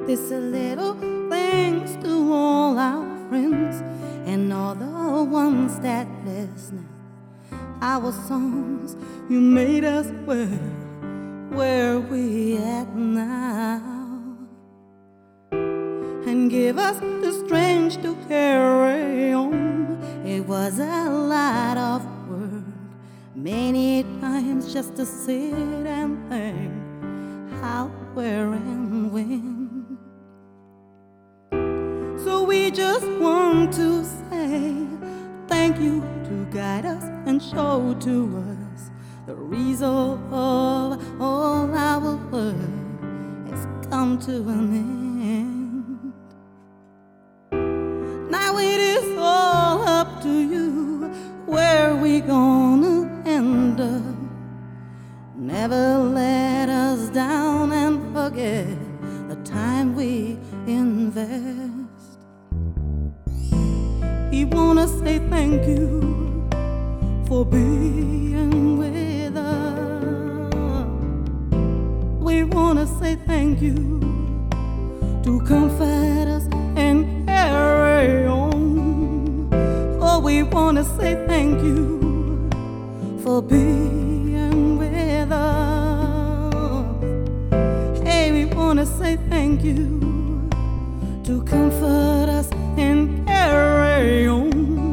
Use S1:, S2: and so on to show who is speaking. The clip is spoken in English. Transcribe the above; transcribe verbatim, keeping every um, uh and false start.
S1: This a little thanks to all our friends and all the ones that listen. Our songs, you made us where, where we at now, and give us the strength to carry on. It was a lot of work, many times just to sit and think how, where, and when. So we just want to say thank you to guide us and show to us the result of all our work has come to an end. Now it is all up to you where we gonna end up. Never let us down and forget the time we invest. We wanna say thank you for being with us. We wanna say thank you to comfort us and carry on. Oh, we wanna say thank you for being with us. Hey, we wanna say thank you to comfort us and carry on.